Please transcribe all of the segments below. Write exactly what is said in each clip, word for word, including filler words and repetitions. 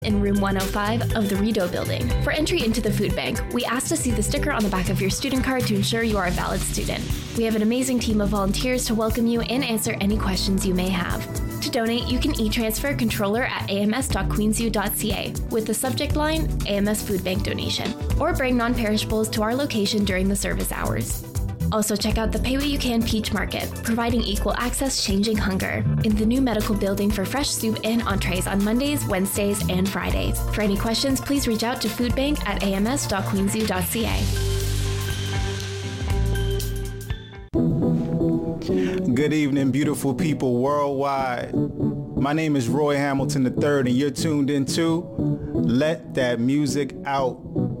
in room one oh five of the Rideau Building. For entry into the food bank, we ask to see the sticker on the back of your student card to ensure you are a valid student. We have an amazing team of volunteers to welcome you and answer any questions you may have. To donate, you can e-transfer controller at a m s dot queensu dot c a with the subject line A M S Food Bank Donation, or bring non-perishables to our location during the service hours. Also check out the Pay What You Can Peach Market, providing equal access, changing hunger, in the new medical building for fresh soup and entrees on Mondays, Wednesdays, and Fridays. For any questions, please reach out to foodbank at a m s dot queensu dot c a. Good evening, beautiful people worldwide. My name is Roy Hamilton the third, and you're tuned into Let That Music Out.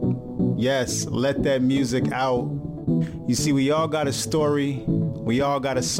Yes, let that music out. You see, we all got a story, we all got a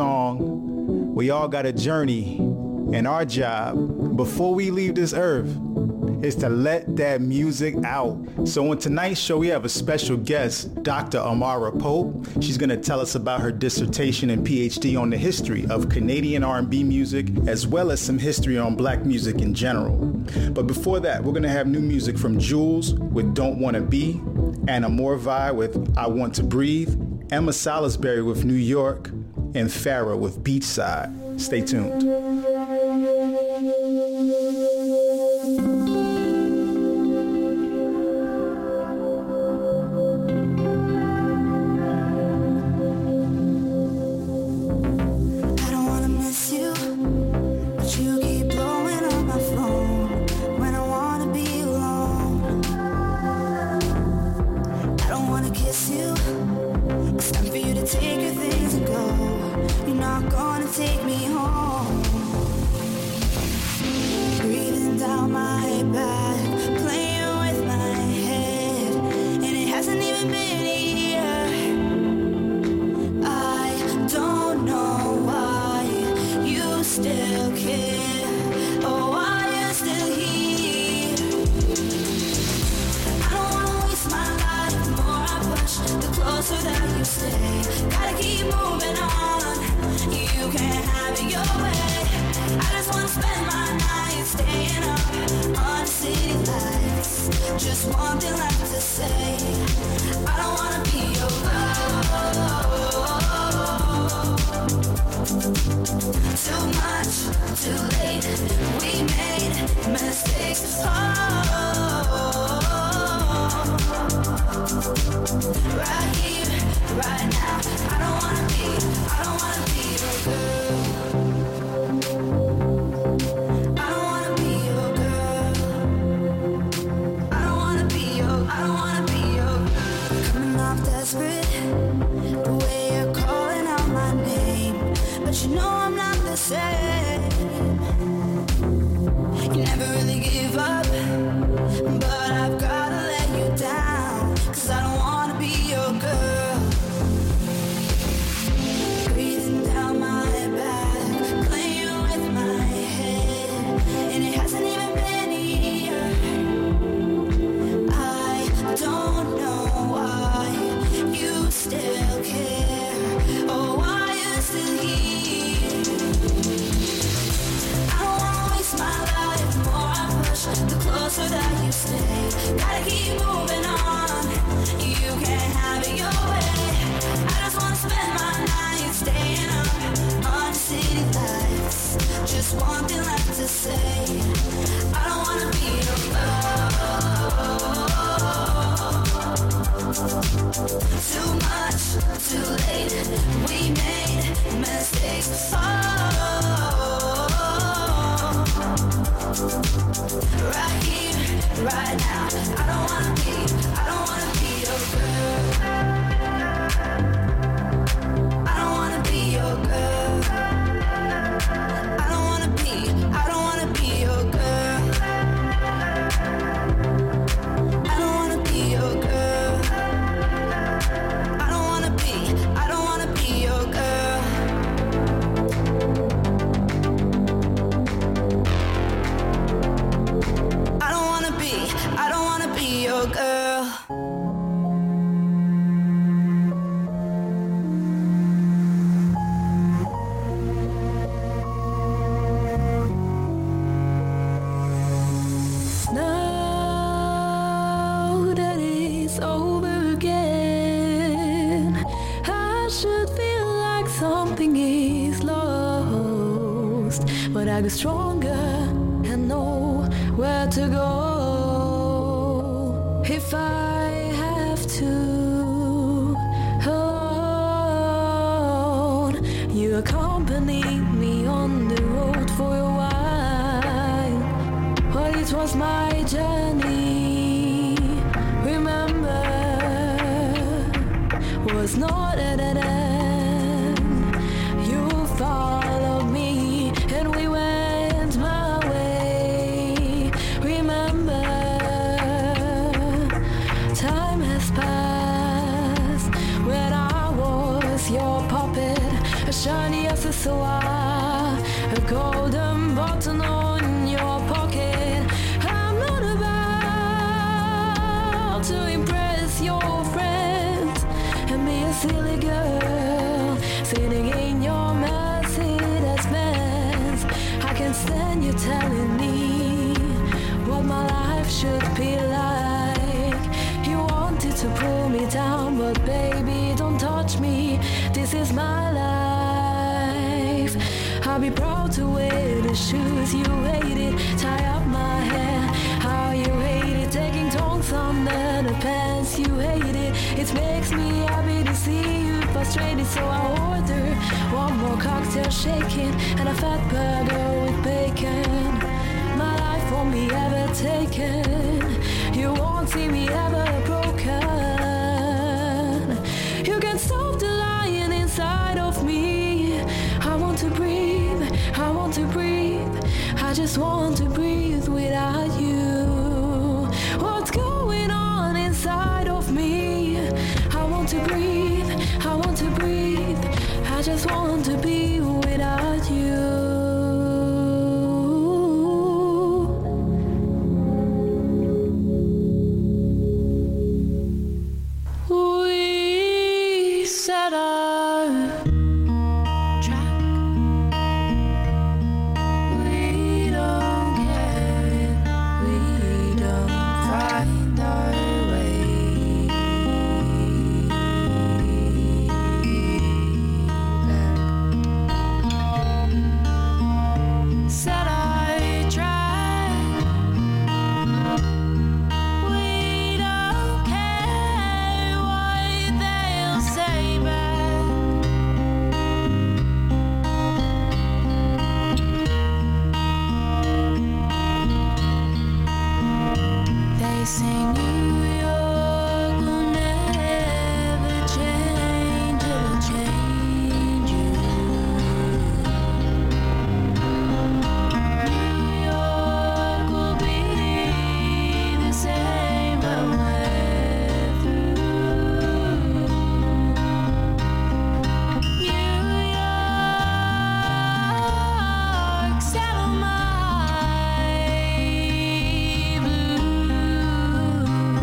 song, we all got a journey, and our job, before we leave this earth, is to let that music out. So on tonight's show, we have a special guest, Doctor Amara Pope. She's gonna tell us about her dissertation and P H D on the history of Canadian R and B music, as well as some history on black music in general. But before that, we're gonna have new music from Jules with Don't Wanna Be, Anna Morvai with I Want to Breathe, Emma Salisbury with New York, and Farrah with Beachside. Stay tuned. I don't wanna be I get stronger and know where to go if I have to. Alone, you accompanied me on the road for a while. Well, it was my journey. Remember, was not at an end. You followed me and we went my way. Remember, time has passed when I was your puppet, as shiny as a sword, a golden button on your pocket. I'm not about to impress your friends and be a silly girl sitting in your Mercedes Benz. I can't stand you telling me what my life should be like. You wanted to pull me down, but baby, don't touch me. This is my life. I'll be proud to wear the shoes you hated, tie up my hair how you hated, taking tongues under the pants you hated. It makes me happy to see you frustrated, so I order one more cocktail shaking and a fat burger with bacon. My life won't be ever taken. You won't see me ever broken. You can stop the lion inside of me. I want to breathe, I want to breathe. I just want to breathe without you. What's going on inside of me? I want to breathe, I want to breathe. I just want to be without you. We set our track. We don't care. We don't find our way back. Set our track. We don't care what they'll say back. They say New York will never change, it'll change you. New York will be the same when we're through. New York, settle my blues.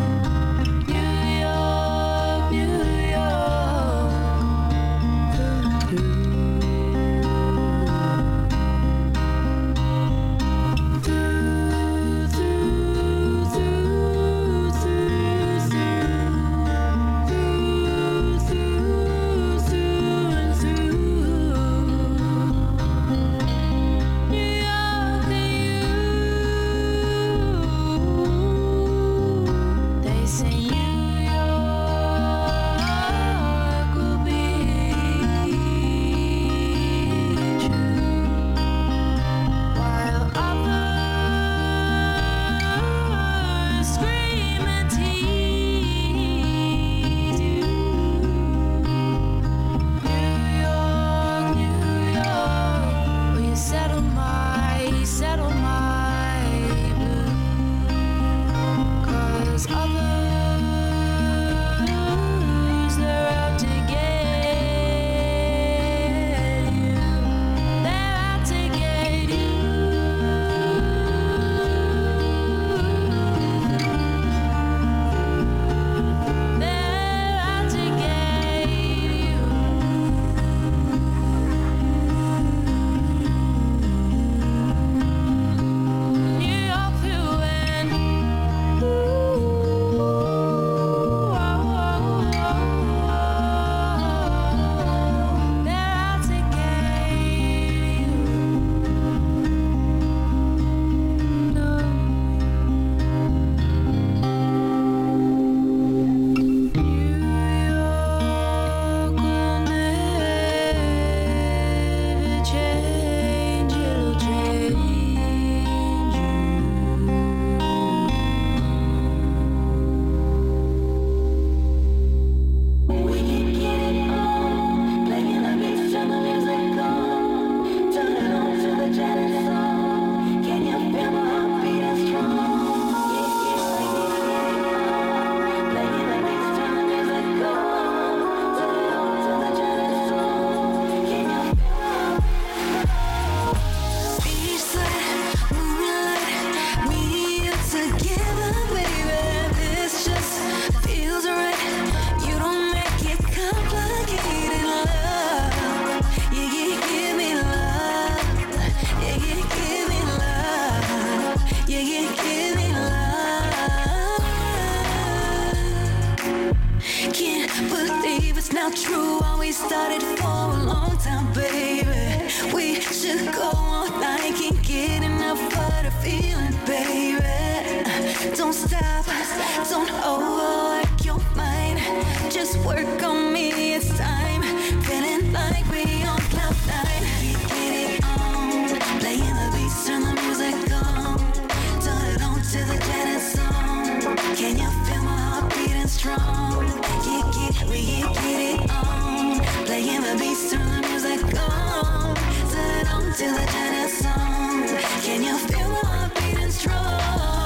believe it's not true. All we started for a long time, baby. We should go all night, can't get enough of the feeling, baby. Don't stop, don't overwork your mind. Just work on me, it's time. Feeling like we on cloud nine. Get it on, playing the beats, turn the music on. Turn it on to the Janet song. Can you feel my heart beating strong? Get, get, we get, get it on. Playing the beats, turn the music on. Turn it on to the Janet song. Can you feel my heart beating strong?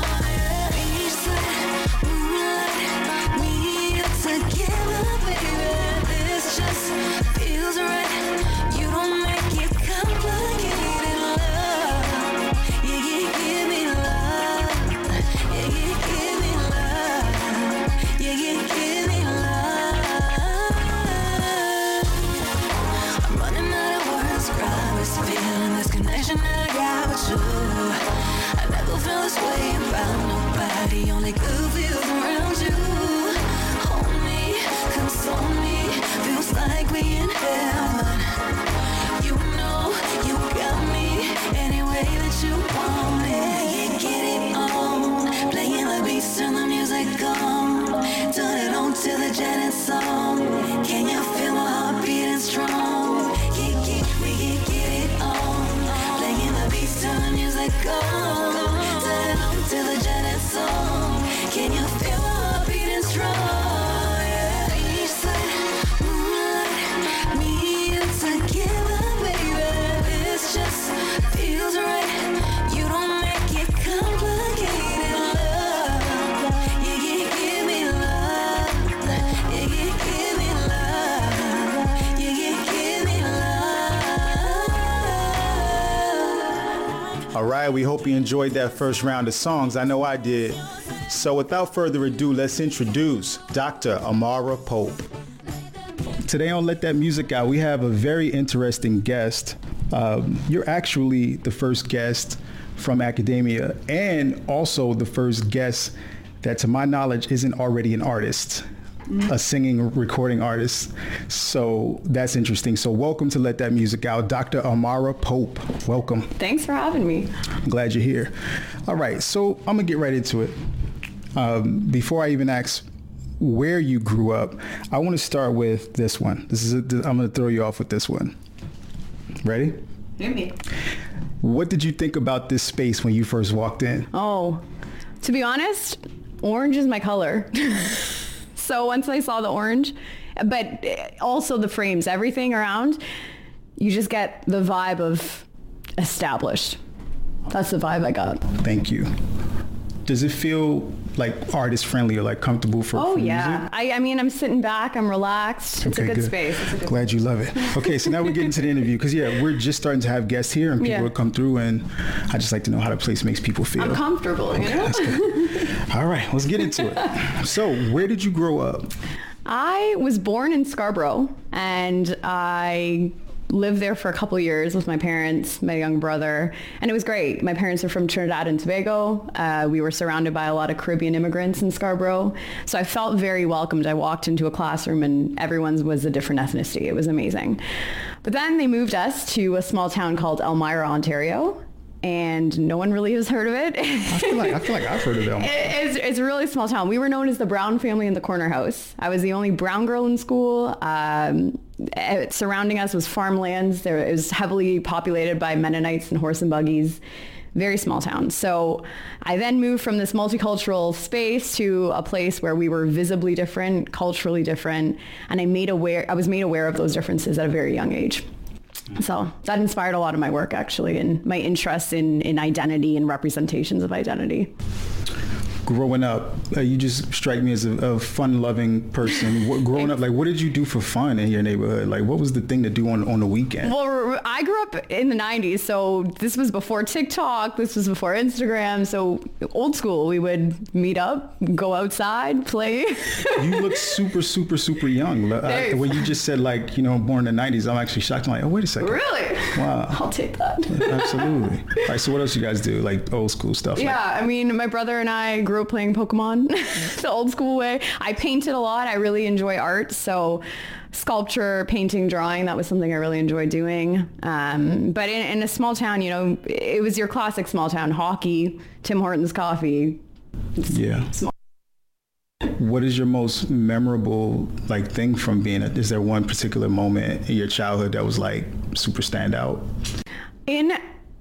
Together, baby, this just feels right. You don't make it complicated, love. You can give me love. You can give me love. You can give me love. I'm running out of words, describe this feeling, this connection that I got with you. I never felt this way about nobody, only good feels around you. Console me, feels like we in heaven. You know you got me any way that you want it. Yeah, get it on, playing the beats, turn the music on. Turn it on to the Janet song. Can you feel my heart beating strong? Yeah, yeah, we can get it on, playing the beats, turn the music on. Turn it on to the Janet song. Can you feel my heart beating strong? Together, baby, this just feels right. You don't make it complicated, love. You can give me love. You can give me love. You can give me love. All right, we hope you enjoyed that first round of songs. I know I did. So without further ado, let's introduce Doctor Amara Pope. Today on Let That Music Out, we have a very interesting guest. Um, you're actually the first guest from academia and also the first guest that, to my knowledge, isn't already an artist, mm-hmm. a singing, recording artist. So that's interesting. So welcome to Let That Music Out, Doctor Amara Pope. Welcome. Thanks for having me. I'm glad you're here. All right, so I'm going to get right into it. Um, before I even ask where you grew up, I want to start with this one. This is a, I'm going to throw you off with this one. Ready? Hit me. What did you think about this space when you first walked in? Oh, to be honest, orange is my color. So once I saw the orange, but also the frames, everything around, you just get the vibe of established. That's the vibe I got. Thank you. Does it feel like artist friendly or like comfortable for, oh for yeah music? I, I mean I'm sitting back, I'm relaxed. It's okay, a good, good. space. It's a good Glad you love it. Okay, so now we get into the interview because yeah we're just starting to have guests here and people yeah. will come through and I just like to know how the place makes people feel. I'm comfortable. Okay, you know? That's good. All right, let's get into it. So where did you grow up? I was born in Scarborough and I lived there for a couple of years with my parents, my young brother, and it was great. My parents are from Trinidad and Tobago. Uh, we were surrounded by a lot of Caribbean immigrants in Scarborough, so I felt very welcomed. I walked into a classroom and everyone was a different ethnicity. It was amazing. But then they moved us to a small town called Elmira, Ontario, and no one really has heard of it. I feel like I feel like I've heard of them. It, it's, it's a really small town. We were known as the Brown family in the corner house. I was the only brown girl in school. Um, it, surrounding us was farmlands. There, it was heavily populated by Mennonites and horse and buggies. Very small town. So I then moved from this multicultural space to a place where we were visibly different, culturally different, and I made aware. I was made aware of those differences at a very young age. So that inspired a lot of my work, actually, and my interest in, in identity and representations of identity. Growing up, uh, you just strike me as a, a fun-loving person. What, growing up, like, what did you do for fun in your neighborhood? Like, what was the thing to do on, on the weekend? Well, I grew up in the nineties, so this was before TikTok, this was before Instagram, so old school. We would meet up, go outside, play. You look super, super, super young. I, when you just said, like, you know, born in the nineties, I'm actually shocked. I'm like, oh, wait a second. Really? Wow. I'll take that. Absolutely. All right, so what else you guys do? Like, old school stuff? Yeah, like- I mean, my brother and I grew grew up playing Pokemon the old school way. I painted a lot. I really enjoy art. So sculpture, painting, drawing, that was something I really enjoyed doing. Um, but in, in a small town, you know, it was your classic small town: hockey, Tim Hortons coffee. Yeah. Small. What is your most memorable like thing from being a, is there one particular moment in your childhood that was like super standout? In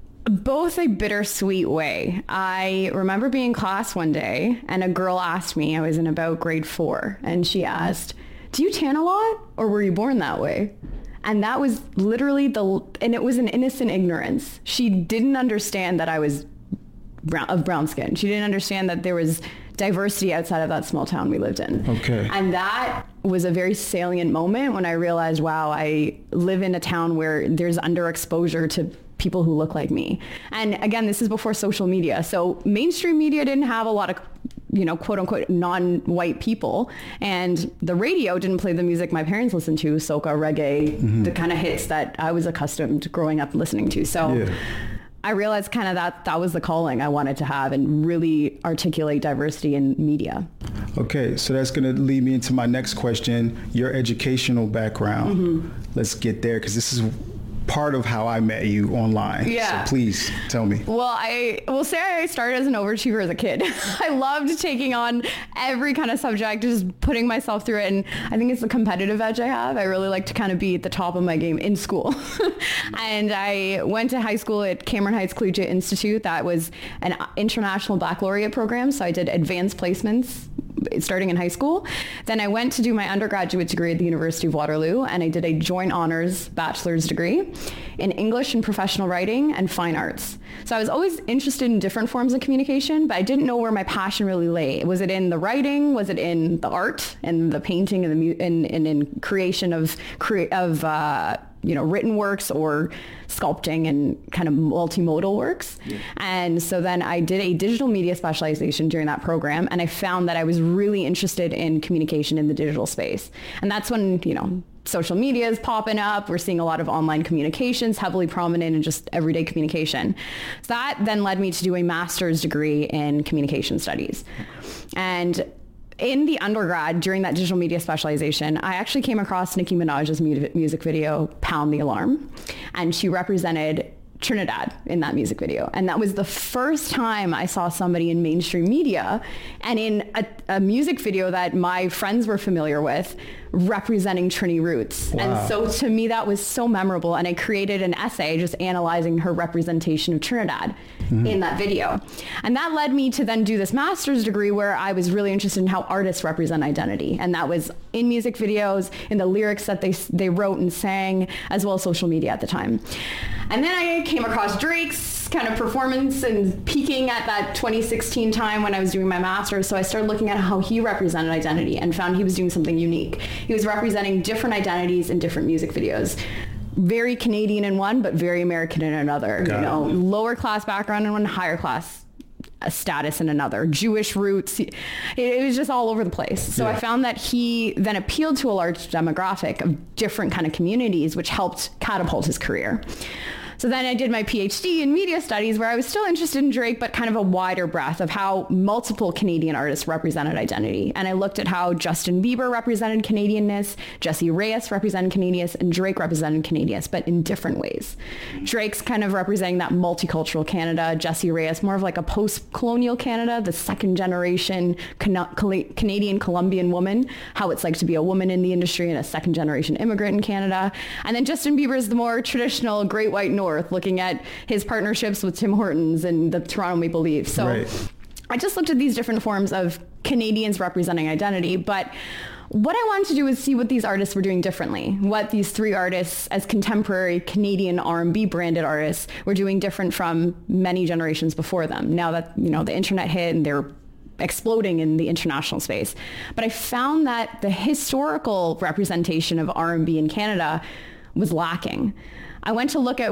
both a bittersweet way. I remember being in class one day and a girl asked me, I was in about grade four, and she asked, do you tan a lot or were you born that way? And that was literally the, and it was an innocent ignorance. She didn't understand that I was brown, of brown skin. She didn't understand that there was diversity outside of that small town we lived in. Okay. And that was a very salient moment when I realized, wow, I live in a town where there's underexposure to people who look like me. And again, this is before social media. So mainstream media didn't have a lot of, you know, quote unquote, non-white people. And the radio didn't play the music my parents listened to, soca, reggae, mm-hmm. the kind of hits that I was accustomed growing up listening to. So yeah. I realized kind of that that was the calling I wanted to have and really articulate diversity in media. Okay, so that's going to lead me into my next question, your educational background. Mm-hmm. Let's get there, because this is part of how I met you online. Yeah. So please tell me. Well, I will say I started as an overachiever as a kid. I loved taking on every kind of subject, just putting myself through it. And I think it's the competitive edge I have. I really like to kind of be at the top of my game in school. And I went to high school at Cameron Heights Collegiate Institute. That was an international baccalaureate program. So I did advanced placements starting in high school. Then I went to do my undergraduate degree at the University of Waterloo, and I did a joint honors bachelor's degree in English and professional writing and fine arts. So I was always interested in different forms of communication, but I didn't know where my passion really lay. Was it in the writing? Was it in the art and the painting and the mu- and, and in creation of crea- of uh, you know, written works or sculpting and kind of multimodal works. Yeah. And so then I did a digital media specialization during that program, and I found that I was really interested in communication in the digital space. And that's when, you know, social media is popping up. We're seeing a lot of online communications heavily prominent in just everyday communication. So that then led me to do a master's degree in communication studies. And in the undergrad, during that digital media specialization, I actually came across Nicki Minaj's music video, Pound the Alarm, and she represented Trinidad in that music video. And that was the first time I saw somebody in mainstream media and in a, a music video that my friends were familiar with representing Trini roots. Wow. And so to me, that was so memorable. And I created an essay just analyzing her representation of Trinidad mm-hmm. in that video. And that led me to then do this master's degree where I was really interested in how artists represent identity. And that was in music videos, in the lyrics that they they wrote and sang, as well as social media at the time. And then I came across Drake's kind of performance and peaking at that twenty sixteen time when I was doing my master's. So I started looking at how he represented identity and found he was doing something unique. He was representing different identities in different music videos. Very Canadian in one, but very American in another. Got you know, it. Lower class background in one, higher class status in another. Jewish roots. It, it was just all over the place. So yeah. I found that he then appealed to a large demographic of different kind of communities, which helped catapult his career. So then I did my PhD in media studies, where I was still interested in Drake, but kind of a wider breadth of how multiple Canadian artists represented identity. And I looked at how Justin Bieber represented Canadianness, Jessie Reyez represented Canadianness, and Drake represented Canadianness, but in different ways. Drake's kind of representing that multicultural Canada, Jessie Reyez more of like a post-colonial Canada, the second generation Can- Canadian Colombian woman, how it's like to be a woman in the industry and a second generation immigrant in Canada. And then Justin Bieber's the more traditional Great White North, looking at his partnerships with Tim Hortons and the Toronto Maple Leafs. So right. I just looked at these different forms of Canadians representing identity, but what I wanted to do was see what these artists were doing differently, what these three artists as contemporary Canadian R and B branded artists were doing different from many generations before them. Now that, you know, the internet hit and they're exploding in the international space. But I found that the historical representation of R and B in Canada was lacking. I went to look at what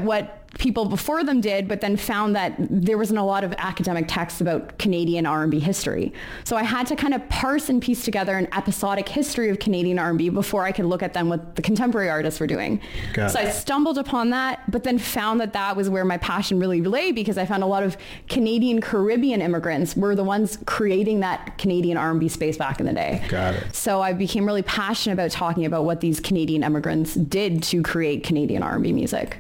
people before them did, but then found that there wasn't a lot of academic texts about Canadian R and B history. So I had to kind of parse and piece together an episodic history of Canadian R and B before I could look at them what the contemporary artists were doing. Got so it. I stumbled upon that, but then found that that was where my passion really lay, because I found a lot of Canadian Caribbean immigrants were the ones creating that Canadian R and B space back in the day. Got it. So I became really passionate about talking about what these Canadian immigrants did to create Canadian R and B music.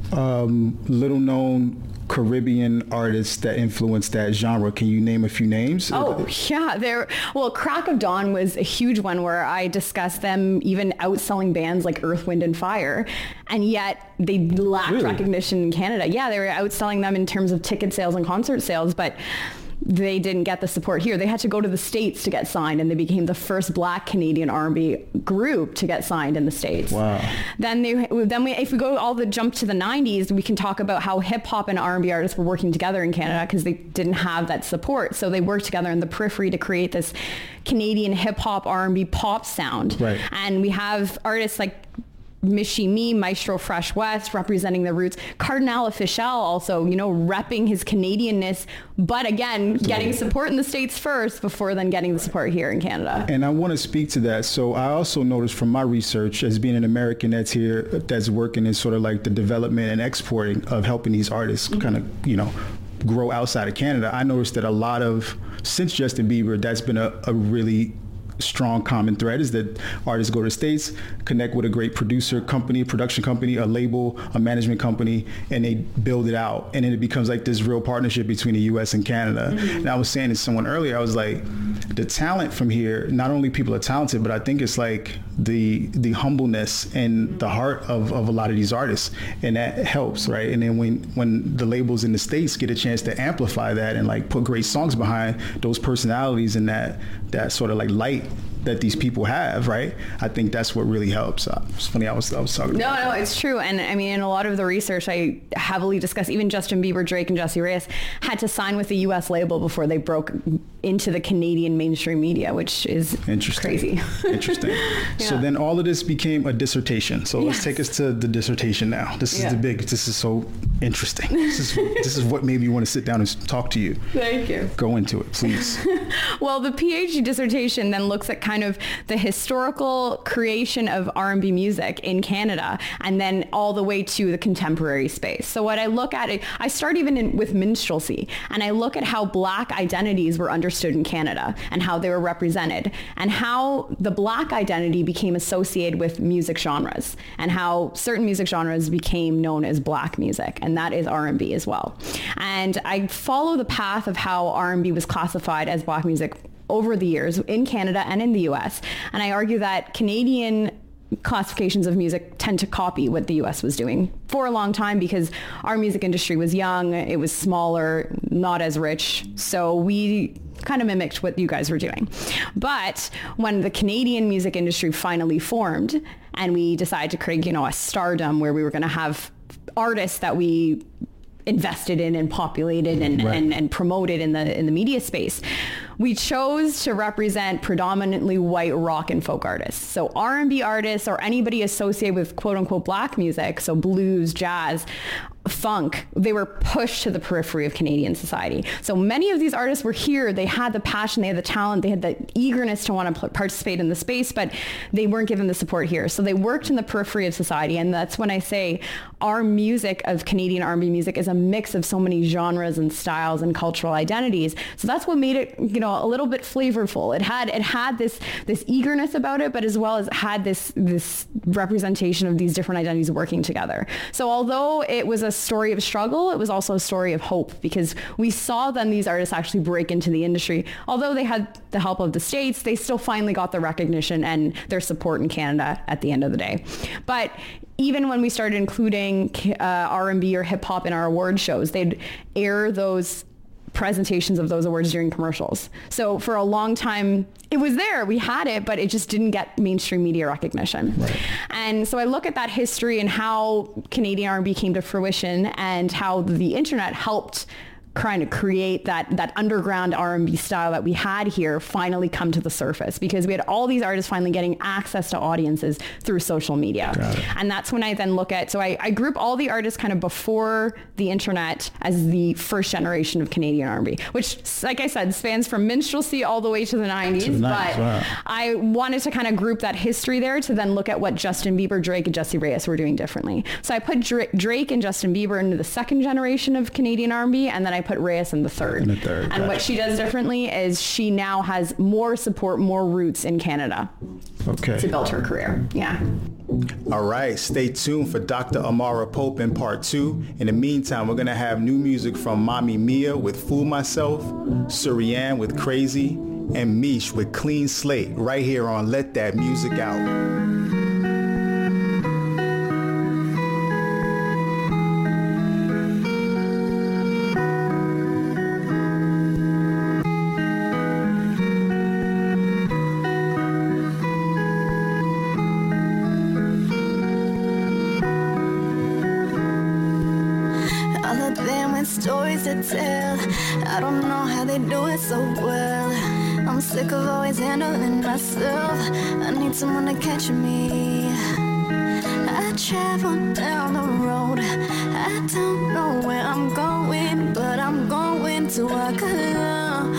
Um, little known Caribbean artists that influenced that genre. Can you name a few names? Oh, yeah. There. Well, Crack of Dawn was a huge one where I discussed them even outselling bands like Earth, Wind and Fire. And yet they lacked really? recognition in Canada. Yeah, they were outselling them in terms of ticket sales and concert sales, but they didn't get the support here. They had to go to the States to get signed, and they became the first Black Canadian R and B group to get signed in the States. Wow. Then they, then we, if we go all the jump to the nineties, we can talk about how hip hop and R and B artists were working together in Canada because they didn't have that support. So they worked together in the periphery to create this Canadian hip hop R and B pop sound. Right. And we have artists like Michie Me, Maestro Fresh West, representing the roots. Cardinal Officiel also, you know, repping his Canadianness, but again, getting support in the States first before then getting the support here in Canada. And I want to speak to that. So I also noticed from my research as being an American that's here, that's working in sort of like the development and exporting of helping these artists mm-hmm. kind of, you know, grow outside of Canada. I noticed that a lot of, since Justin Bieber, that's been a, a really strong common thread is that artists go to the States, connect with a great producer company, production company, a label, a management company, and they build it out. And then it becomes like this real partnership between the U S and Canada. Mm-hmm. And I was saying to someone earlier, I was like, the talent from here, not only people are talented, but I think it's like the the humbleness and the heart of, of a lot of these artists. And that helps, right? And then when, when the labels in the States get a chance to amplify that and like put great songs behind those personalities and that that sort of like light that these people have, right? I think that's what really helps. Uh, it's funny, I was I was talking no, about No, no, that. it's true. And I mean, in a lot of the research, I heavily discuss, even Justin Bieber, Drake, and Jessie Reyez had to sign with the U S label before they broke into the Canadian mainstream media, which is Interesting. crazy. Interesting. Yeah. So then all of this became a dissertation. So let's yes. take us to the dissertation now. This is yeah. the big, this is so interesting. This is this is what made me want to sit down and talk to you. Thank you. Go into it, please. Well, the PhD dissertation then looks at kind of the historical creation of R and B music in Canada, and then all the way to the contemporary space. So what I look at, it, I start even in, with minstrelsy, and I look at how Black identities were understood in Canada and how they were represented, and how the Black identity became associated with music genres, and how certain music genres became known as Black music, and that is R and B as well. And I follow the path of how R and B was classified as Black music over the years in Canada and in the U S. And I argue that Canadian classifications of music tend to copy what the U S was doing for a long time because our music industry was young, it was smaller, not as rich. So we kind of mimicked what you guys were doing. But when the Canadian music industry finally formed and we decided to create, you know, a stardom where we were going to have artists that we invested in and populated and, right. and, and promoted in the in the media space, we chose to represent predominantly white rock and folk artists. So R and B artists or anybody associated with quote unquote Black music, so blues, jazz, funk, they were pushed to the periphery of Canadian society. So many of these artists were here, they had the passion, they had the talent, they had the eagerness to want to participate in the space, but they weren't given the support here. So they worked in the periphery of society, and that's when I say our music of Canadian R and B music is a mix of so many genres and styles and cultural identities. So that's what made it, you know, a little bit flavorful. It had it had this this eagerness about it, but as well as had this this representation of these different identities working together. So although it was a story of struggle, it was also a story of hope, because we saw then these artists actually break into the industry. Although they had the help of the States, they still finally got the recognition and their support in Canada at the end of the day. But even when we started including uh, R and B or hip hop in our award shows, they'd air those presentations of those awards during commercials. So for a long time, it was there, we had it, but it just didn't get mainstream media recognition. Right. And so I look at that history and how Canadian R and B came to fruition and how the internet helped trying to create that that underground R and B style that we had here finally come to the surface, because we had all these artists finally getting access to audiences through social media. And that's when I then look at, so I, I group all the artists kind of before the internet as the first generation of Canadian R and B, which, like I said, spans from minstrelsy all the way to the nineties. To the nineties, but wow. I wanted to kind of group that history there to then look at what Justin Bieber, Drake, and Jessie Reyez were doing differently. So I put Drake, Drake and Justin Bieber into the second generation of Canadian R and B, and then I put Reyes in the third. In the third, and gotcha. what she does differently is she now has more support, more roots in Canada Okay. to build her career. Yeah. All right, stay tuned for Doctor Amara Pope in part two. In the meantime, we're going to have new music from Mommy Mia with Fool Myself, Surianne with Crazy, and Mish with Clean Slate right here on Let That Music Out. Stories to tell, I don't know how they do it so well. I'm sick of always handling myself. I need someone to catch me. I travel down the road, I don't know where I'm going, but I'm going to walk alone.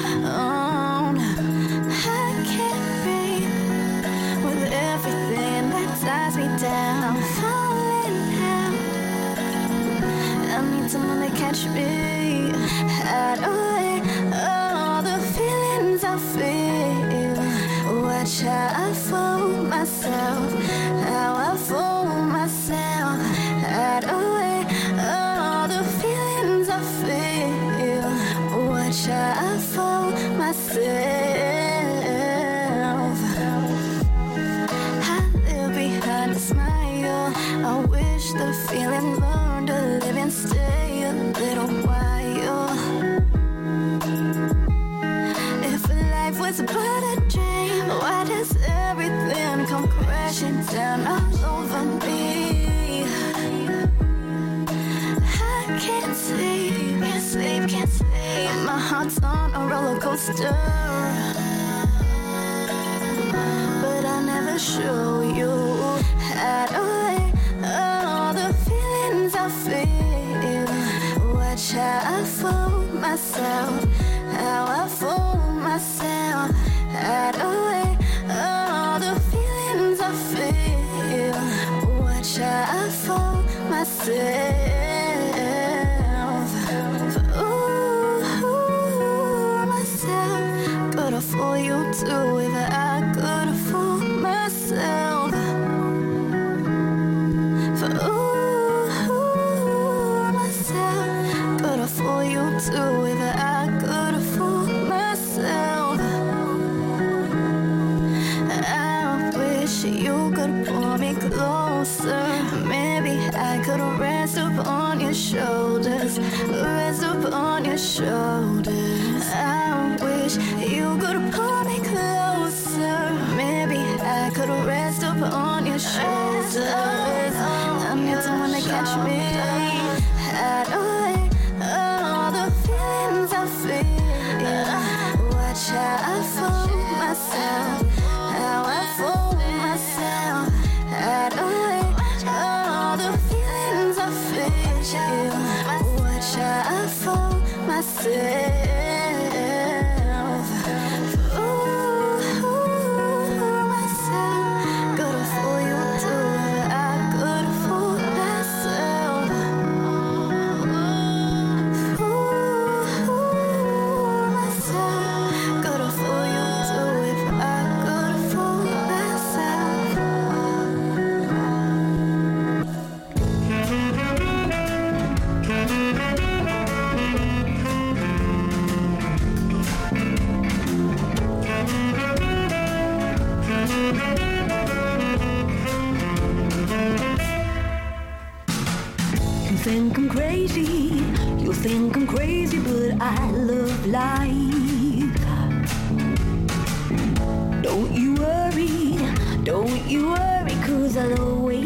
I can't breathe with everything that ties me down. I'm falling out. I need someone to catch me. Hide away all the feelings I feel. Watch how I fool myself, how I fool myself. Hide away all the feelings I feel. Watch how I fool myself. I live behind a smile. I wish the feeling learned to live and stay a little while. If life was but a dream, why does everything come crashing down all over me? I can't sleep, can't sleep, can't sleep. My heart's on a roller coaster, but I never show you. Hide away all the feelings I feel. Watch how I fool myself, how I fool myself. Hide away all the feelings I feel. Watch how I fool myself. Ooh, ooh, myself. Could I fool you too if I could have fooled myself? Ooh, ooh, myself. Could I fool you too if I could have fooled myself? I wish you could pull me closer. Maybe I could rest upon your shoulders, rest upon your shoulders. I wish you could pull me closer. Maybe I could rest upon your shoulders. I need someone to catch me. Hide away all the feelings I feel. Watch how I fool myself, how I fool myself. Hide away all the feelings I feel. Watch how I fool myself. Ooh, ooh, myself. Could I fool you too if I could have fooled myself? Ooh, ooh, myself. Could I fool you too if I could have fooled myself? You think I'm crazy, you think I'm crazy, but I love life. Don't you worry, don't you worry, cause I'll always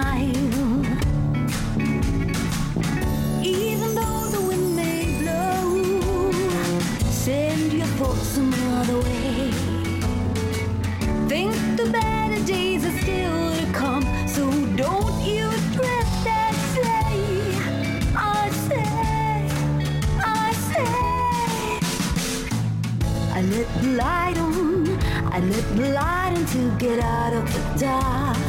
smile. Even though the wind may blow, and let the light in to get out of the dark.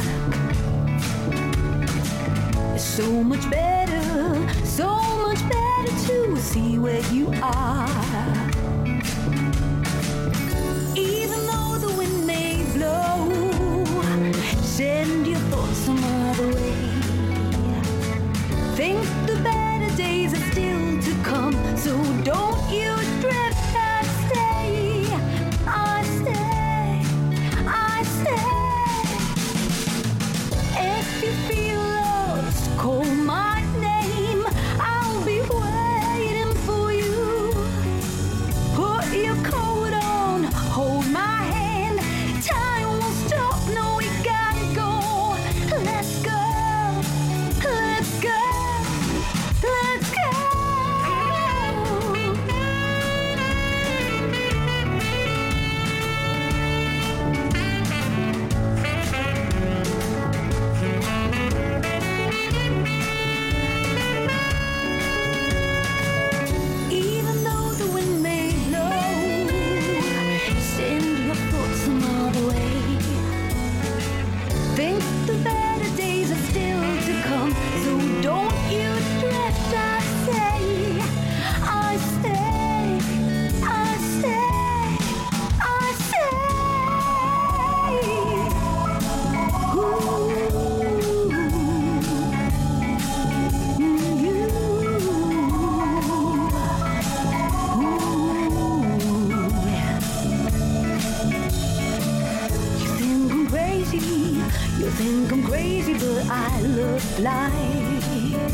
It's so much better, so much better to see where you are. Even though the wind may blow, send your thoughts some other way. Think the better days are still to come, so don't you drift. I stay, I stay, I stay. If you feel lost, call my name. I'll be waiting for you. Put your coat on, hold my hand. Time won't stop, no, we gotta go. Let's go, let's go, let's go. Even though the wind may blow, send your thoughts some other way. Think the better days are still to come, so don't you drift. I say, I stay, I stay, I stay. Ooh, you. You think I'm crazy, you think I'm crazy, but I love life.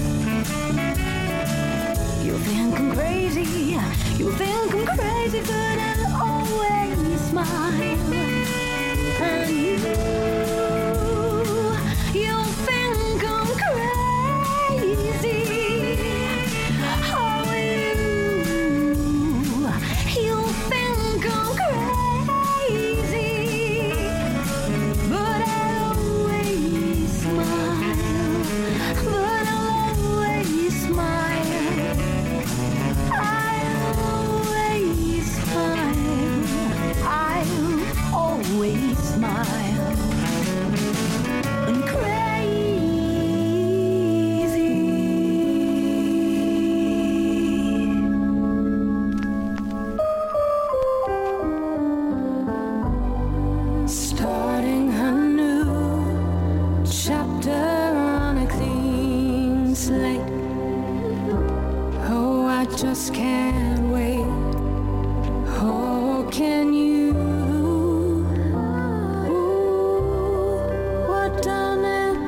You think I'm crazy, you think I'm crazy, but I'll always smile. And you, you think I'm crazy. Oh, you, you think I'm crazy, but I'll always smile. But I'll always smile. I'll always smile. I'll always smile. And crazy. Starting a new chapter on a clean slate. Oh, I just can't wait. Oh, can you? Ooh, what done it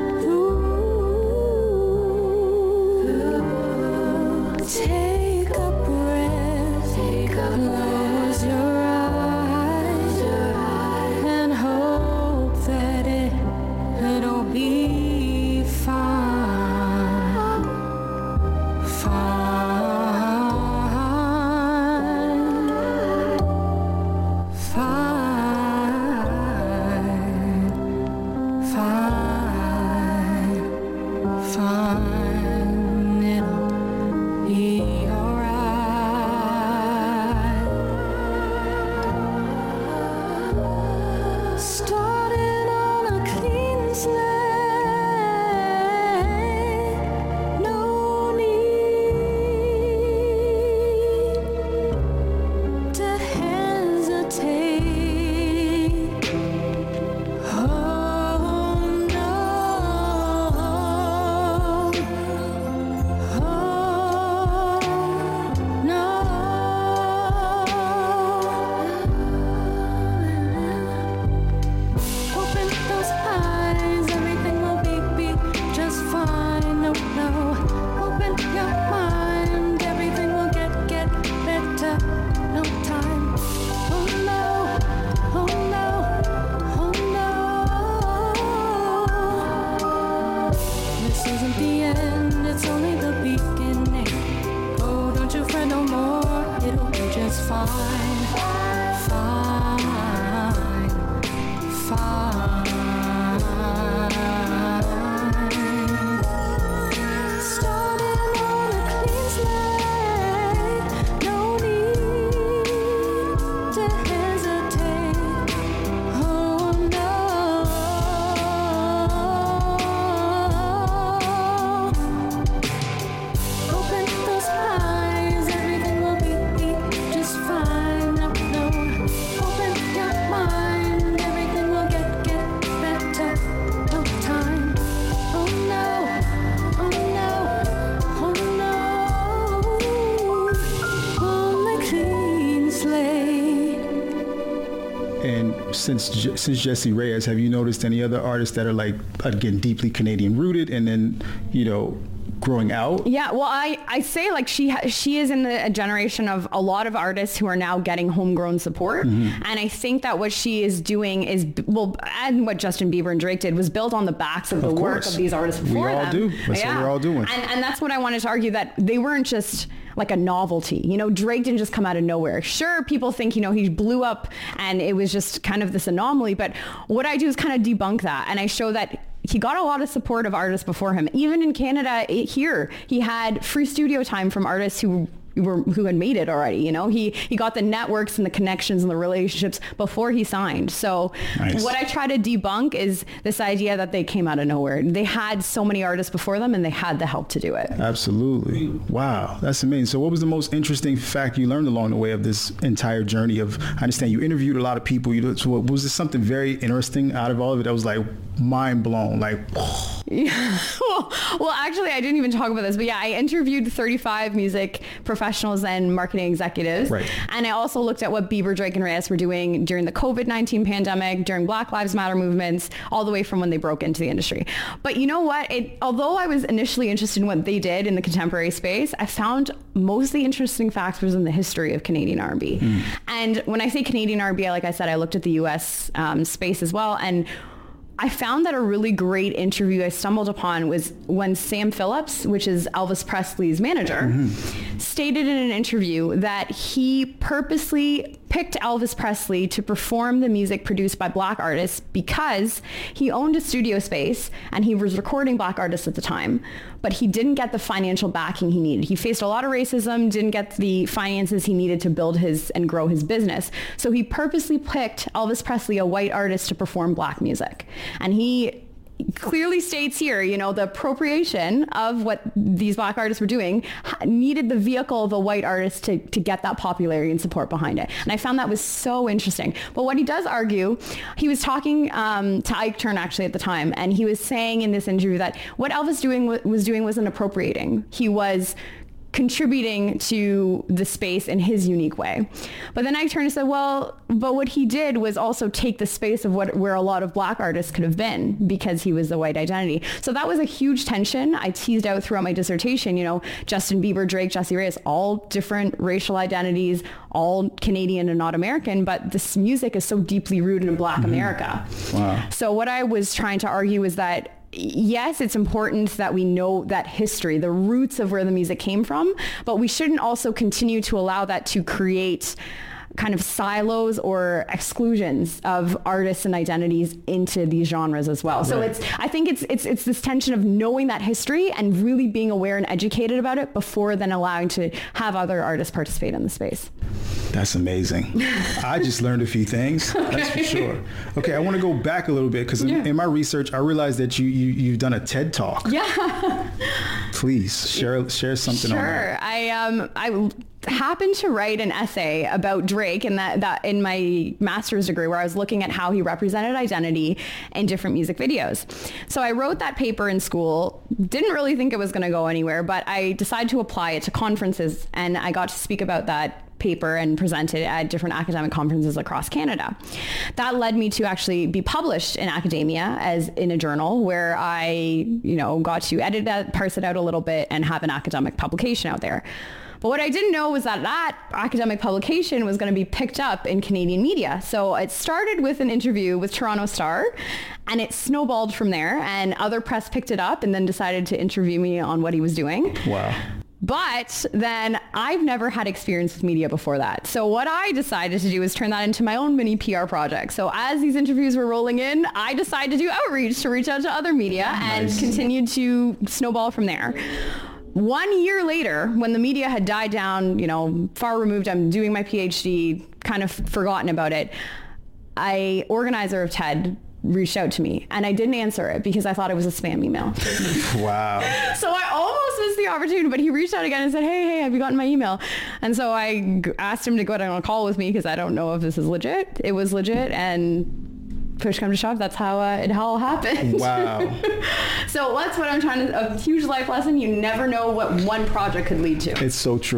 through? Take a breath, take a close your eyes, and hope that it, it'll be fine. Fine. And since Je- since Jessie Reyez, have you noticed any other artists that are like, again, deeply Canadian rooted, and then, you know, growing out? Yeah, well, I, I say like she ha- she is in the a generation of a lot of artists who are now getting homegrown support. Mm-hmm. And I think that what she is doing is, well, and what Justin Bieber and Drake did was built on the backs of, of the course. work of these artists before we all them. do. That's yeah. what we're all doing. And, and that's what I wanted to argue, that they weren't just like a novelty. You know, Drake didn't just come out of nowhere. Sure, people think, you know, he blew up and it was just kind of this anomaly. But what I do is kind of debunk that. And I show that he got a lot of support of artists before him. Even in Canada, it, here, he had free studio time from artists who were who had made it already. You know, he he got the networks and the connections and the relationships before he signed. So nice. What I try to debunk is this idea that they came out of nowhere. They had so many artists before them and they had the help to do it. Absolutely. Wow, that's amazing. So what was the most interesting fact you learned along the way of this entire journey of, I understand you interviewed a lot of people. You so was there something very interesting out of all of it that was like mind blown, like yeah. well, well, actually, I didn't even talk about this, but yeah, I interviewed thirty-five music professionals and marketing executives. Right. And I also looked at what Bieber, Drake, and Reyes were doing during the COVID nineteen pandemic, during Black Lives Matter movements, all the way from when they broke into the industry. But you know what? It, although I was initially interested in what they did in the contemporary space, I found most of the interesting facts was in the history of Canadian R and B. Mm. And when I say Canadian R and B, like I said, I looked at the U S um, space as well. And I found that a really great interview I stumbled upon was when Sam Phillips, which is Elvis Presley's manager, mm-hmm. stated in an interview that he purposely picked Elvis Presley to perform the music produced by Black artists because he owned a studio space and he was recording Black artists at the time, but he didn't get the financial backing he needed. He faced a lot of racism, didn't get the finances he needed to build his and grow his business. So he purposely picked Elvis Presley, a white artist, to perform Black music. And he clearly states here, you know, the appropriation of what these Black artists were doing needed the vehicle of a white artist to, to get that popularity and support behind it. And I found that was so interesting. But what he does argue, he was talking um, to Ike Turner actually at the time, and he was saying in this interview that what Elvis doing was doing wasn't appropriating. He was contributing to the space in his unique way. But then Ike Turner said, well, but what he did was also take the space of what where a lot of Black artists could have been because he was the white identity. So that was a huge tension I teased out throughout my dissertation. You know, Justin Bieber, Drake, Jessie Reyez, all different racial identities, all Canadian and not American, but this music is so deeply rooted in Black mm-hmm. America. Wow. So what I was trying to argue is that yes, it's important that we know that history, the roots of where the music came from, but we shouldn't also continue to allow that to create kind of silos or exclusions of artists and identities into these genres as well. Right. So it's, I think it's, it's, it's this tension of knowing that history and really being aware and educated about it before then allowing to have other artists participate in the space. That's amazing. I just learned a few things. Okay. That's for sure. Okay, I want to go back a little bit because in, yeah. in my research, I realized that you, you you've done a TED Talk. Yeah. Please share share something sure. on that. I um I happened to write an essay about Drake in that that in my master's degree where I was looking at how he represented identity in different music videos. So I wrote that paper in school. Didn't really think it was going to go anywhere, but I decided to apply it to conferences, and I got to speak about that paper and presented at different academic conferences across Canada. That led me to actually be published in academia as in a journal where I, you know, got to edit that, parse it out a little bit and have an academic publication out there. But what I didn't know was that that academic publication was going to be picked up in Canadian media. So it started with an interview with Toronto Star, and it snowballed from there, and other press picked it up and then decided to interview me on what he was doing. Wow. But then I've never had experience with media before that. So what I decided to do is turn that into my own mini P R project. So as these interviews were rolling in, I decided to do outreach to reach out to other media nice. and continue to snowball from there. One year later, when the media had died down, you know, far removed, I'm doing my PhD, kind of forgotten about it, a organizer of TED reached out to me, and I didn't answer it because I thought it was a spam email. Wow. So I almost missed the opportunity, but he reached out again and said, hey, hey, have you gotten my email? And so I asked him to go out on a call with me because I don't know if this is legit. It was legit, and push come to shove, that's how uh, it all happened. Wow. So that's what I'm trying to, a huge life lesson. You never know what one project could lead to. It's so true.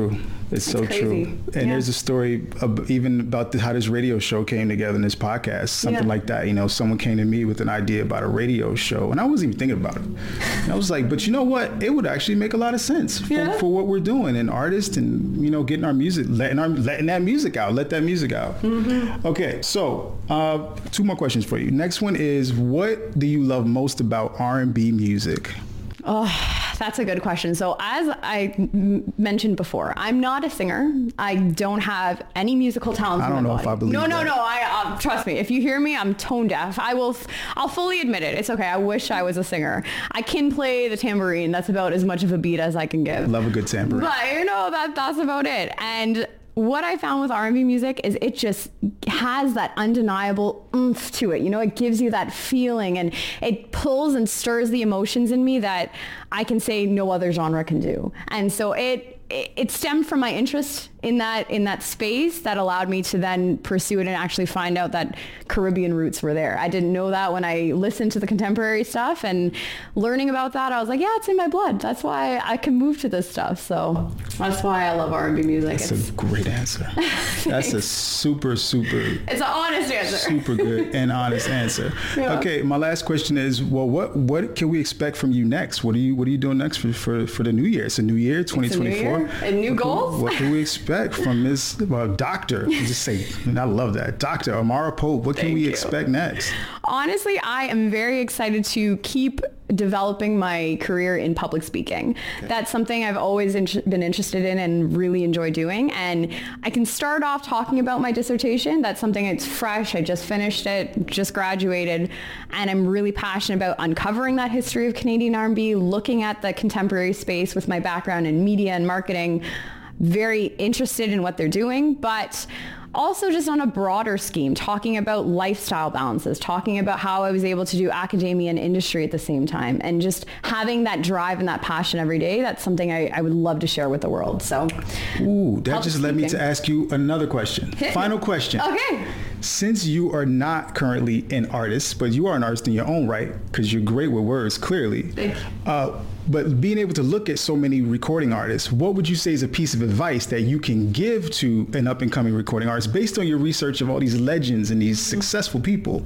It's so crazy. true. And Yeah. there's a story of, even about the, how this radio show came together in this podcast, something Yeah. like that. You know, someone came to me with an idea about a radio show, and I wasn't even thinking about it. And I was like, but you know what? It would actually make a lot of sense for, Yeah. for what we're doing, and artists, and you know, getting our music, letting our letting that music out, let that music out. Mm-hmm. Okay, so uh, two more questions for you. Next one is, what do you love most about R and B music? Oh, that's a good question. So as I m- mentioned before, I'm not a singer. I don't have any musical talent. I in don't my know body. if I believe No, no, that. no. I um, trust me. If you hear me, I'm tone deaf. I will. I'll fully admit it. It's okay. I wish I was a singer. I can play the tambourine. That's about as much of a beat as I can give. Love a good tambourine. But you know that that's about it. And what I found with R and B music is it just has that undeniable oomph to it. You know, it gives you that feeling, and it pulls and stirs the emotions in me that I can say no other genre can do. And so it it, it stemmed from my interest in that in that space that allowed me to then pursue it and actually find out that Caribbean roots were there. I didn't know that when I listened to the contemporary stuff, and learning about that, I was like, yeah, it's in my blood. That's why I can move to this stuff. So that's why I love R and B music. That's It's, a great answer. That's a super, super, it's an honest answer. super good and honest answer. Yeah. Okay, my last question is, well, what what can we expect from you next? What are you What are you doing next for for, for the new year? It's a new year, twenty twenty-four. year and new What can- goals? What can we expect from Miss well, Doctor? Just say, and I love that, Doctor Amara Pope. What can Thank we you. expect next? Honestly, I am very excited to keep developing my career in public speaking. That's something I've always in- been interested in and really enjoy doing. And I can start off talking about my dissertation. That's something that's fresh. I just finished it, just graduated, and I'm really passionate about uncovering that history of Canadian R and B, looking at the contemporary space with my background in media and marketing. Very interested in what they're doing, but also just on a broader scheme, talking about lifestyle balances, talking about how I was able to do academia and industry at the same time, and just having that drive and that passion every day. That's something I, I would love to share with the world. So, Ooh, that Public just led me to speaking. ask you another question. Hit me. Final question. okay. Since you are not currently an artist, but you are an artist in your own right, because you're great with words, clearly. Thank you. Uh, but being able to look at so many recording artists, what would you say is a piece of advice that you can give to an up-and-coming recording artist based on your research of all these legends and these successful people?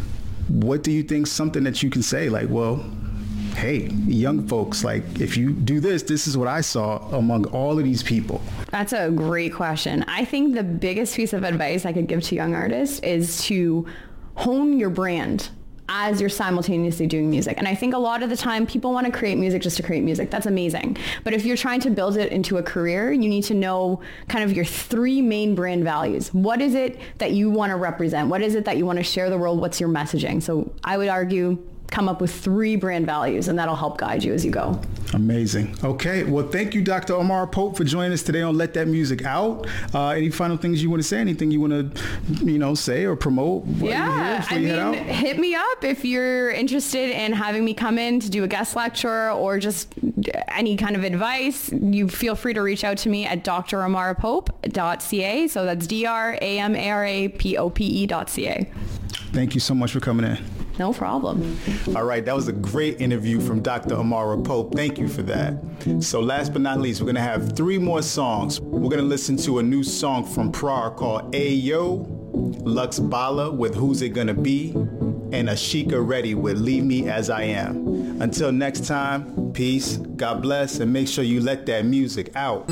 What do you think something that you can say, like, well, hey, young folks, like, if you do this, this is what I saw among all of these people? That's a great question. I think the biggest piece of advice I could give to young artists is to hone your brand as you're simultaneously doing music. And I think a lot of the time people want to create music just to create music. That's amazing. But if you're trying to build it into a career, you need to know kind of your three main brand values. What is it that you want to represent? What is it that you want to share the world? What's your messaging? So I would argue come up with three brand values, and that'll help guide you as you go. Amazing. Okay. Well, thank you, Doctor Amara Pope, for joining us today on Let That Music Out. Uh, any final things you want to say? Anything you want to, you know, say or promote? while you're here Yeah, before I you mean, head out? hit me up if you're interested in having me come in to do a guest lecture or just any kind of advice. You feel free to reach out to me at d r amara pope dot c a. So that's D R A M A R A P O P E dot C A. Thank you so much for coming in. No problem. All right, that was a great interview from Doctor Amara Pope. Thank you for that. So last but not least, we're going to have three more songs. We're going to listen to a new song from Prar called Ayo, Lux Bala with Who's It Gonna Be, and Ashika Reddy with Leave Me As I Am. Until next time, peace, God bless, and make sure you let that music out.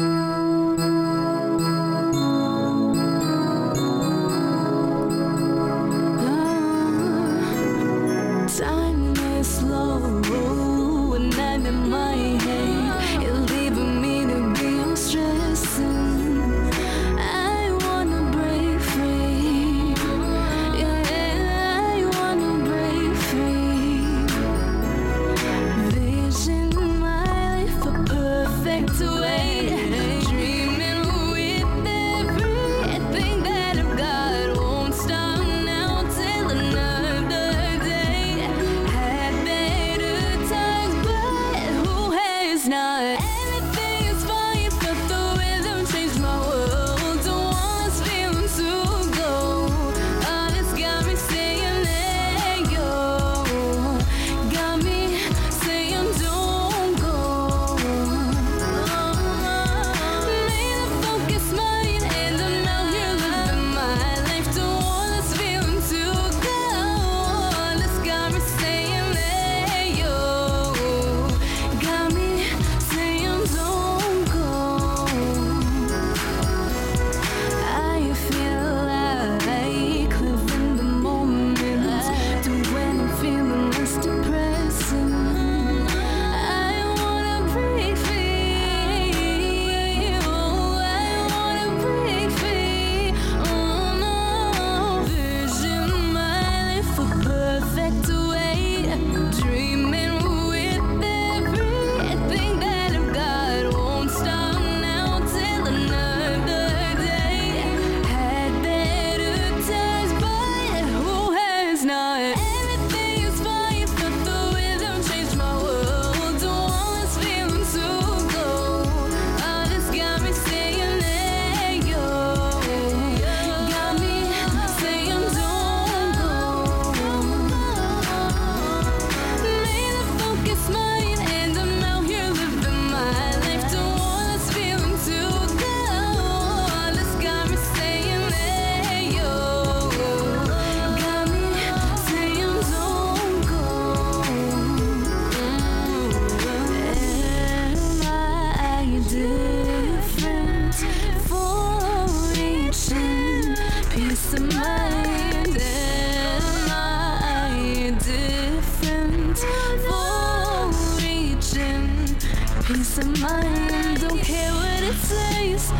Time is slow and I'm in my head. You're leaving me to be I'm stressing. I wanna break free. Yeah, I wanna break free. Vision my life a perfect way. Dream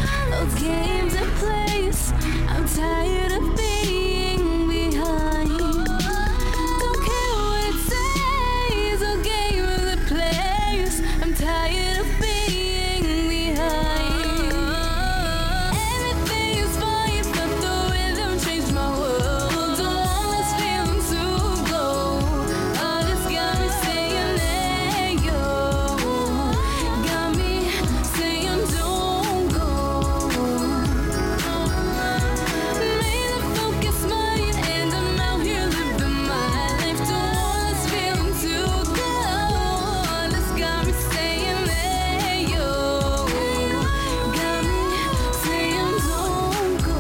those games and plays. I'm tired of being behind. Don't care what it says or game of the place. I'm tired of being behind. Everything is fine, but the rhythm changed my world. Don't want this feeling to go. All this got me saying let go. Got me saying don't go. Made the focus mine, and I'm out here living my life. Don't want this feeling to go. All this got me saying let go. Got me saying don't go.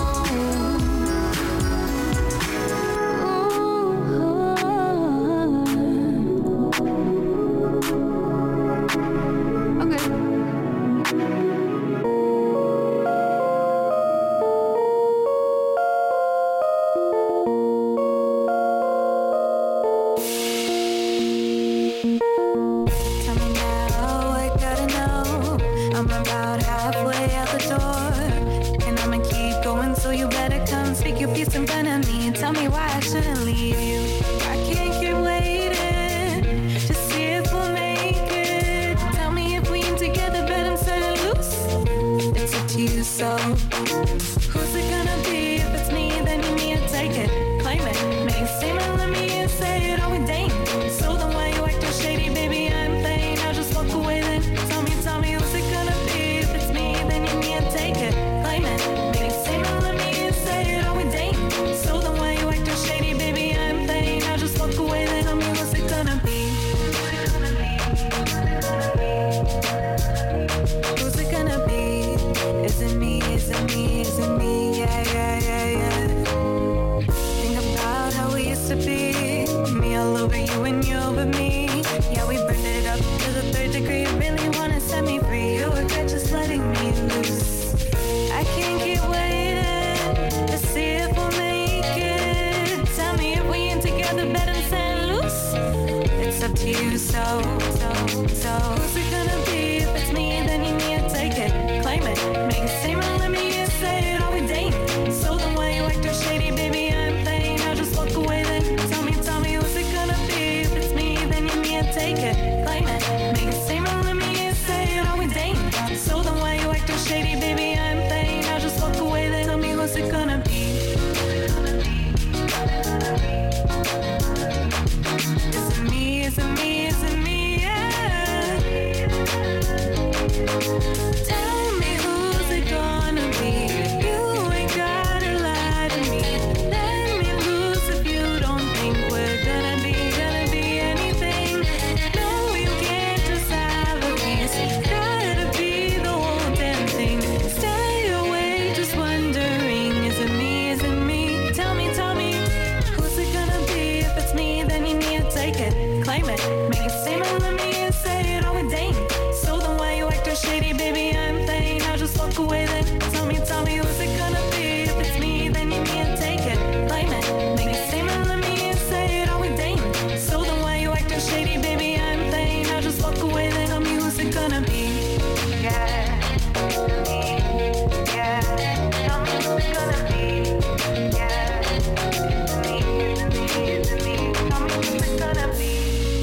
Tell me now, I gotta know. I'm about halfway out the door, and I'ma keep going, so you better come speak your piece in front of me and tell me why I shouldn't leave you. I can't keep waiting to see if we'll make it. Tell me if we ain't together, bet I'm set and loose. It's up to you, so who's it gonna be? If it's me, then you need to take it, claim it, make it seem and let me in, say it, are we dating? So then why you acting shady, baby? I'm playing, I'll just walk away then. Tell me, tell me, who's it gonna be? If it's me, then you need to take it, claim it, make it seem and let me in, say it, are we dating? So then why you acting shady, baby? I'm playing, I'll just walk away then. Tell me, what's it gonna be? Who's it gonna be? Is it me? Is it me? Is it me? Yeah, yeah, yeah, yeah. Think about how we used to be. Me all over you and you over me. Yeah, we burned it up to the third degree. You really wanna set me free. You regret just letting me loose. I can't keep waiting to see if we'll make it. Tell me if we ain't together, better than set loose. It's up to you, so, so, so who's it gonna be? If it's me, then you need to take it, claim it, make it seem and let me in, say it, are we dating? So then why you acting shady, baby? I'm playing, I'll just walk away then. Tell me, tell me, who's it gonna be? If it's me, then you need to take it, claim it, make it seem and let me in, say it, are we dating? So then why you acting shady, baby? I'm playing, I'll just walk away then. Tell me, who's it gonna be? Is it me? Is it me? Is it me? Yeah. Tell me, who's it gonna be? You ain't gotta lie to me. Let me loose if you don't think we're gonna be, gonna be anything. No, you can't just have a piece. Gotta be the whole damn thing. Stay away, just wondering, is it me? Is it me? Tell me, tell me, who's it gonna be? If it's me, then you need to take it, claim it, make it seem and let me in, say it, are we dating? So then why you acting shady, baby? I'm playing, I'll just walk away then. Tell me, tell me, who's it gonna be? If it's me, then you need to take it, claim it, make it seem and let me in, say it, are we dating? So then why you acting shady, baby? I'm playing, I'll just walk away then. Tell me, who's it gonna be? Yeah, yeah. Tell me, who's it gonna be? Yeah, it's me, it's me, it's me. Tell me, who's it gonna be?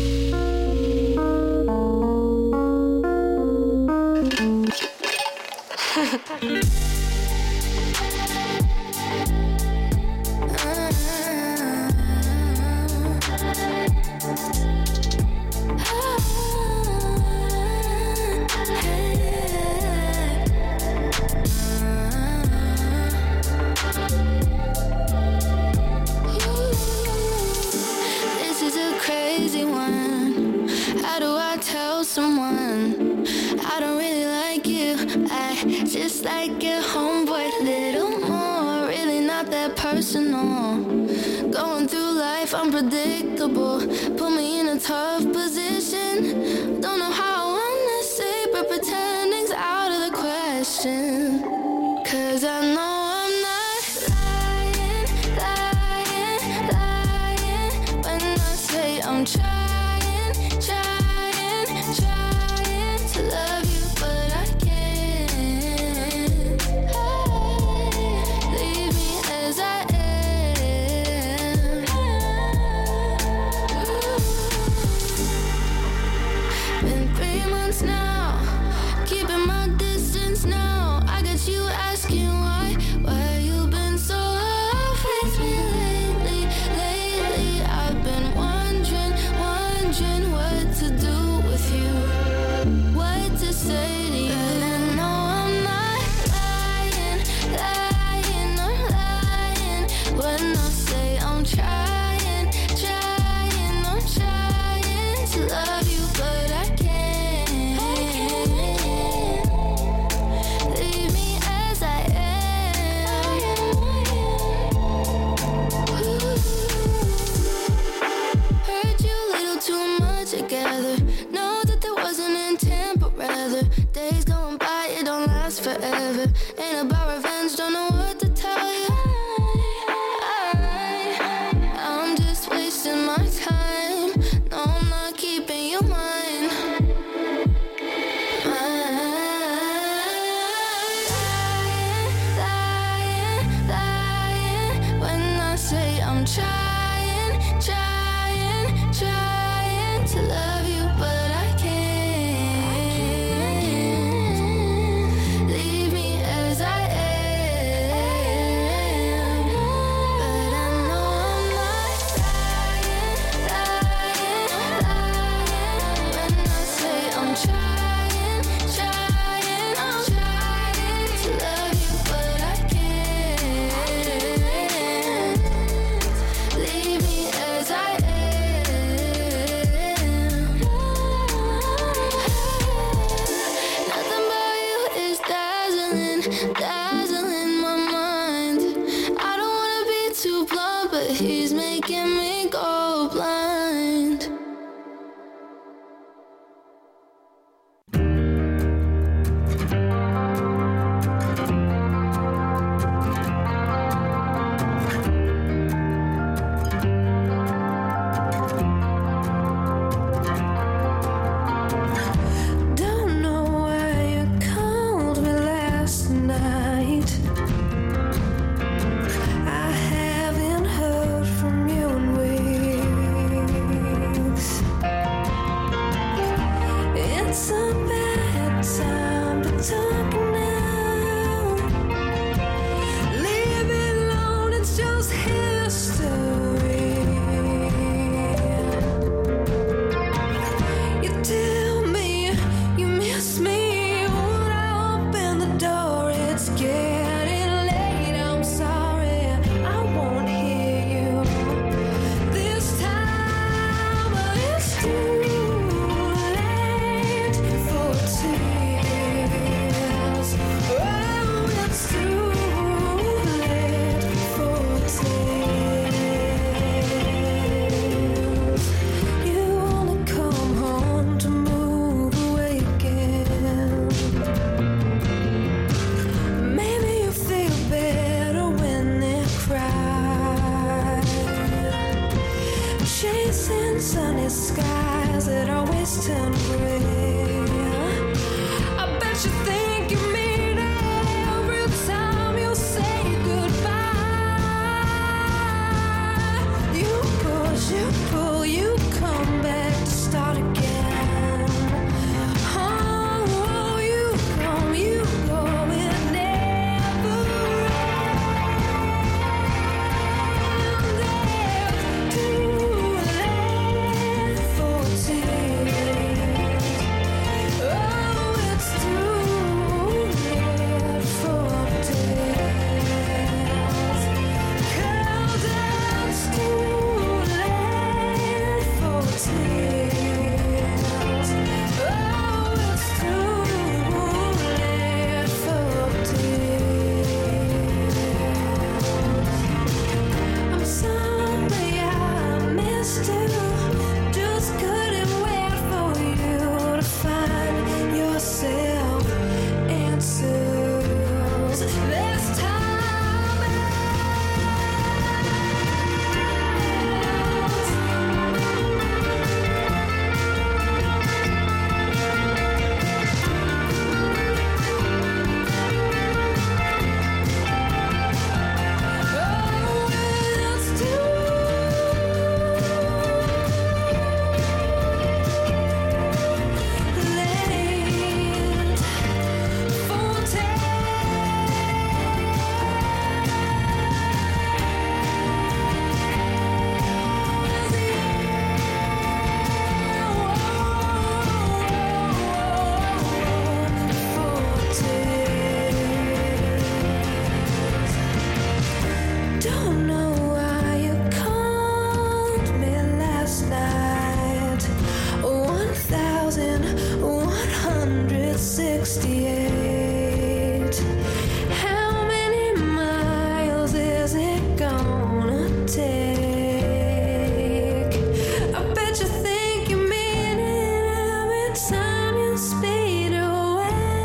This is a crazy one. How do I tell someone I don't really like you? I just like your homeboy a little more. Really not that personal. Going through life unpredictable. Put me in a tough position. Don't know how I wanna say, but pretending's out of the question. Cause I know I'm not lying, lying, lying when I say I'm trying, trying, trying to love you, but I can't. trying, trying to love you, but I can't. Leave me as I am, but I know I'm not lying, lying, lying when I say I'm trying, trying, I'm trying to love you, but I can't. Leave me as I am. Nothing about you is dazzling, dazzling my mind. I don't wanna be too blunt, but he's making me go blind. Don't know why you called me last night. I haven't heard from you in weeks. It's a bad time to talk now. Leave it alone, it's just history. You tell me you miss me when I open the door. It's getting late, I'm sorry, I won't hear you this time, but it's too late for tears. Oh, it's too late for tears. You wanna come home to move away again. Maybe you feel better when they cry. Chasing sunny skies that always turn gray. I bet you think you mean it every time you say goodbye. You push, you pull, you come back to start again. Oh, you come, you go, it never ends. Too late for tears. Oh, it's too late for tears. Countdown's too late for tears. Oh, it's too late for tears. I'm sorry I missed you. Just couldn't wait for you to find yourself answers this time. Oh, it's too late for Don't know why you called me last night. One thousand one hundred sixty-eight. How many miles is it gonna take? I bet you think you mean it every time you speed away.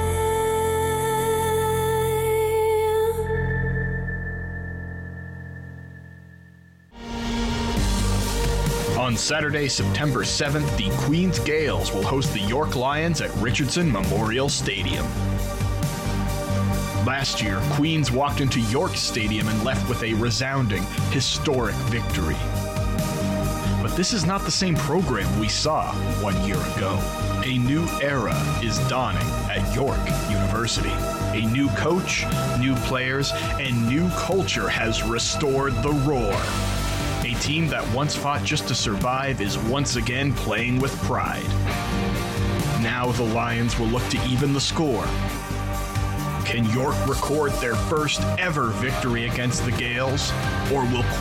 On Saturday, September seventh, the Queens Gales will host the York Lions at Richardson Memorial Stadium. Last year, Queens walked into York Stadium and left with a resounding, historic victory. But this is not the same program we saw one year ago. A new era is dawning at York University. A new coach, new players, and new culture has restored the Roar. A team that once fought just to survive is once again playing with pride. Now the Lions will look to even the score. Can York record their first ever victory against the Gales, or will